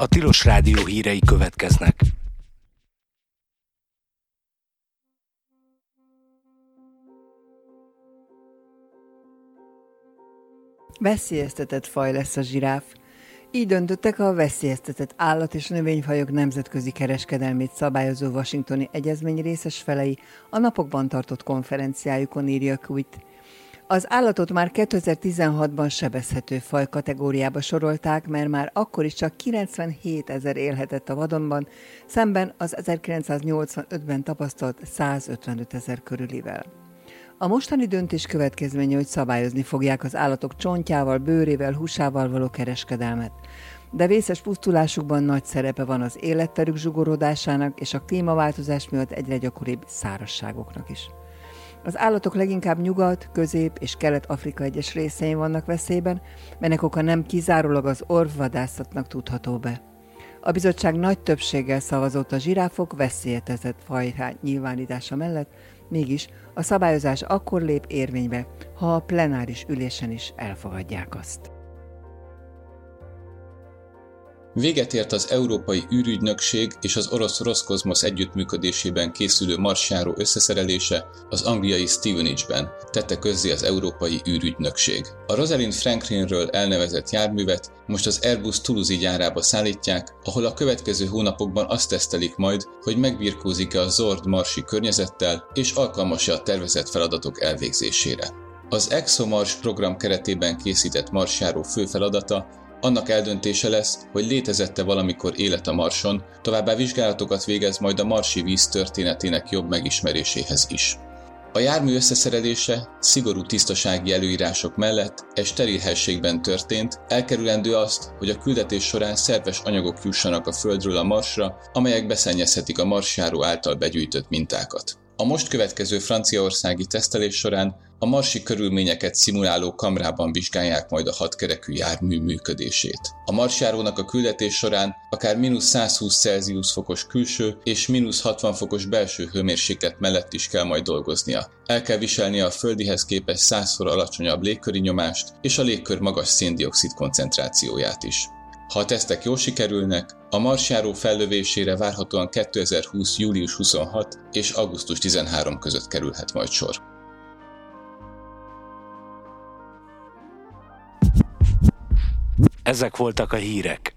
A Tilos Rádió hírei következnek. Veszélyeztetett faj lesz a zsiráf. Így döntöttek a veszélyeztetett állat- és növényfajok nemzetközi kereskedelmét szabályozó washingtoni egyezmény részes felei a napokban tartott konferenciájukon, írja Quit. Az állatot már 2016-ban sebezhető faj kategóriába sorolták, mert már akkor is csak 97 000 élhetett a vadonban, szemben az 1985-ben tapasztalt 155 000 körülivel. A mostani döntés következménye, hogy szabályozni fogják az állatok csontjával, bőrével, húsával való kereskedelmet. De vészes pusztulásukban nagy szerepe van az életterük zsugorodásának és a klímaváltozás miatt egyre gyakoribb szárazságoknak is. Az állatok leginkább Nyugat-, Közép- és Kelet-Afrika egyes részein vannak veszélyben, melynek oka nem kizárólag az orvvadászatnak tudható be. A bizottság nagy többséggel szavazott a zsiráfok veszélyeztetett fajrá nyilvánítása mellett, mégis a szabályozás akkor lép érvénybe, ha a plenáris ülésen is elfogadják azt. Véget ért az Európai űrügynökség és az orosz Roszkozmosz együttműködésében készülő marsjáró összeszerelése az angliai Stevenage-ben, tette közzé az Európai űrügynökség. A Rosalind Franklinről elnevezett járművet most az Airbus Toulouse-i gyárába szállítják, ahol a következő hónapokban azt tesztelik majd, hogy megbirkózik-e a zord marsi környezettel és alkalmas-e a tervezett feladatok elvégzésére. Az ExoMars program keretében készített marsjáró fő feladata annak eldöntése lesz, hogy létezette valamikor élet a Marson, továbbá vizsgálatokat végez majd a marsi víz történetének jobb megismeréséhez is. A jármű összeszerelése szigorú tisztasági előírások mellett egy steril helységben történt, elkerülendő azt, hogy a küldetés során szerves anyagok jussanak a Földről a Marsra, amelyek beszennyezhetik a marsjáró által begyűjtött mintákat. A most következő franciaországi tesztelés során a marsi körülményeket szimuláló kamrában vizsgálják majd a hatkerekű jármű működését. A marsjárónak a küldetés során akár -120 Celsius fokos külső és -60 fokos belső hőmérséklet mellett is kell majd dolgoznia. El kell viselnie a földihez képest 100-szor alacsonyabb légköri nyomást és a légkör magas szén-dioxid koncentrációját is. Ha a tesztek jól sikerülnek, a marsjáró fellövésére várhatóan 2020. július 26 és augusztus 13 között kerülhet majd sor. Ezek voltak a hírek.